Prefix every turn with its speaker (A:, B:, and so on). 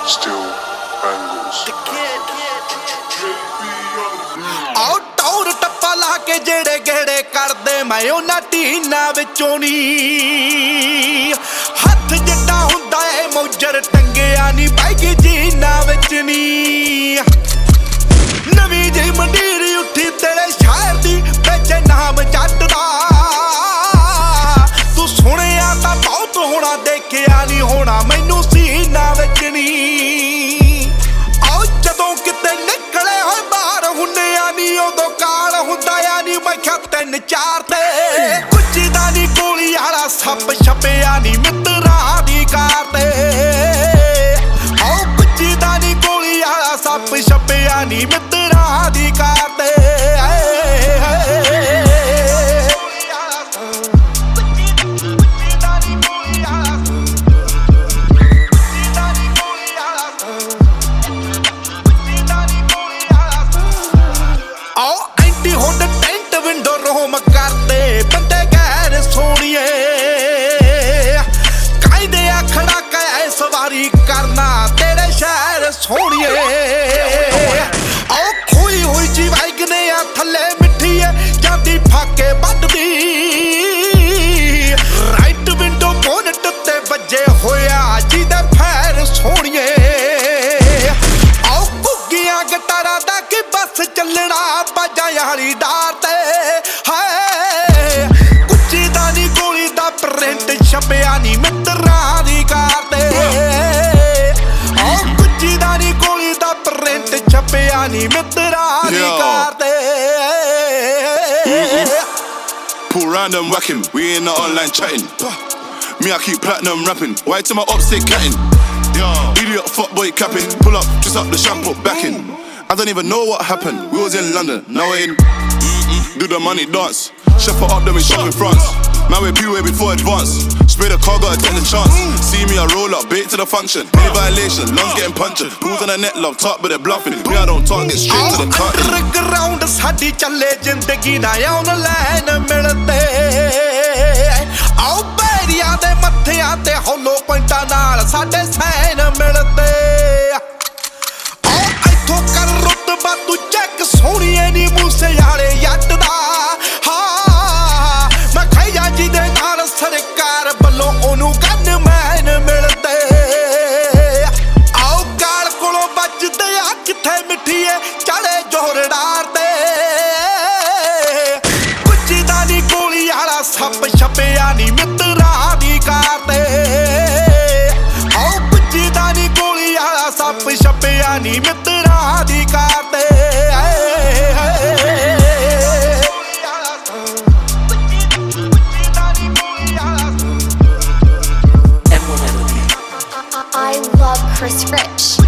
A: Still bangles.
B: ਆਓ ਟੌਰ ਟੱਪਾ ਲਾ ਕੇ ਜਿਹੜੇ ਗੇੜੇ ਕਰਦੇ ਮੈਂ ਉਹਨਾਂ ਟੀਨਾਂ ਵਿੱਚੋਂ ਨੀ ਹੱਥ ਜਿੱਡਾ ਹੁੰਦਾ ਏ ਮੌਜਰ ਟੰਗਿਆ ਨੀ ਬੈਗੀ ਜੀਨਾਂ ਵਿੱਚ ਨੀ ਨਵੀਂ ਜਿਹੀ ਮੰਡੀਰ ਉੱਠੀ ਤੇਰੇ ਸ਼ਹਿਰ ਦੀ ਵਿੱਚ ਨਾਮ ਜੱਟ ਦਾ ਤੂੰ ਸੁਣਿਆ ਤਾਂ ਬਹੁਤ ਹੋਣਾ ਦੇਖਿਆ ਨੀ ਹੋਣਾ ਮੈਨੂੰ ਸੀਨਾ ਵਿੱਚ ਨੀ ਆਓ ਜਦੋਂ ਕਿਤੇ ਨਿਕਲੇ ਹੋਏ ਬਾਹਰ ਹੁੰਨੇ ਆ ਨੀ ਉਦੋਂ ਕਾਲ ਹੁੰਦਾ ਆ ਨੀ ਮੈਂ ਕਿਹਾ 3-4 ਤੇ ਕੁੱਚੀ ਦਾ ਨੀ ਗੋਲੀ ਵਾਲਾ ਸੱਪ ਛਪਿਆ ਨੀ ਮਿੱਤਰਾਂ ਦੀ ਕਾਰ ਤੇ ਆਓ ਕੁੱਚੀ ਦਾ ਨੀ ਗੋਲੀ ਵਾਲਾ ਸੱਪ ਛਪਿਆ ਨੀ ਮਿੱਤਰਾਂ ਦੀ ਕਾਰ ਤੇ ਕਰਦੇ ਬੰਦੇ ਗੈਰ ਸੋਣੀਏ ਕਾਇਦੇ ਆਖੜਾ ਕੈ ਸਵਾਰੀ ਕਰਨਾ ਤੇਰੇ ਸ਼ਹਿਰ ਸੋਣੀਏ ਆਓ ਖੋਈ ਹੋਈ ਜੀ ਵਾਇਗਨੇ ਆ ਥੱਲੇ ਮਿੱਠੀ ਏ ਜਾਂਦੀ ਫਾਕੇ ਵੱਢਦੀ ਰਾਈਟ ਵਿੰਡੋ ਬੋਨਟ ਤੇ ਵੱਜੇ ਹੋਇਆ ਜਿਹਦੇ ਫੈਰ ਸੋਣੀਏ ਆਓ ਘੁੱਗੀਆਂ ਗਟਾਰਾਂ ਦਾ ਕੀ ਬੱਸ ਚੱਲਣਾ ਬਾਜਾਂ ਵਾਲੀ ਡਾਰ ਤੇ ਛਪਿਆ ਨੀ ਮਿੱਤਰਾਂ ਦੀ ਕਾਰ ਤੇ ਆਓ ਕੁੱਚੀ ਦਾ ਨੀ ਗੋਲੀ ਦਾ ਪ੍ਰਿੰਟ ਛਪਿਆ ਨੀ ਮਿੱਤਰਾਂ ਦੀ ਕਾਰ ਤੇ
C: Pull round and whacking, we in the online chatting. Me I keep platinum rapping, why to my ops they catting? Idiot fuckboy capping, pull up, twist up the shampoo backing. I don't even know what happened, we was in London, now we're in do the money dance, chef up then we shop in France. Man we P-way before advance, spray the car gotta take the chance. See me I roll up, bait to the function, any violation, lungs getting punctured. Pools on the net love, talk but they bluffing. Me I don't talk, get straight to the cut.
B: Underground ਸਾਡੀ ਚੱਲੇ ਜ਼ਿੰਦਗੀ ਨਾ online ਮਿਲਦੇ ਆਓ ਬੈਰੀਆਂ ਦੇ ਮੱਥਿਆਂ ਤੇ hollow ਪੁਆਇੰਟਾਂ ਨਾਲ ਸਾਡੇ ਸੈਨ ਮਿਲਦੇ ਆਓ ਇੱਥੋਂ ਕਰ ਰੁਤਬਾ ਤੂੰ ਚੈੱਕ ਸੋਹਣੀਏ ਨੀ ਮੂਸੇ ਵਾਲੇ ਜੱਟ ਦਾ ਜਿਹਦੇ ਨਾਲ ਸਰਕਾਰ ਵੱਲੋਂ ਉਹਨੂੰ ਗਨਮੈਨ ਮਿਲਦੇ ਆਓ ਗਾਲ ਕੋਲੋਂ ਵੱਜਦੇ ਆ ਕਿੱਥੇ ਮਿੱਠੀਏ ਚੜੇ ਜ਼ੋਰਦਾਰ ਤੇ ਕੁੱਚੀ ਦਾ ਨੀ ਗੋਲੀ ਵਾਲਾ ਸੱਪ ਛਪਿਆ ਨੀ ਮਿੱਤਰਾਂ ਦੀ ਕਾਰ ਤੇ ਆਓ ਕੁੱਚੀ ਦਾ ਨੀ ਗੋਲੀ ਵਾਲਾ ਸੱਪ ਛਪਿਆ ਨੀ ਮਿੱਤਰਾਂ ਦੀ ਕਾਰ ਤੇ
D: I love Chris Rich.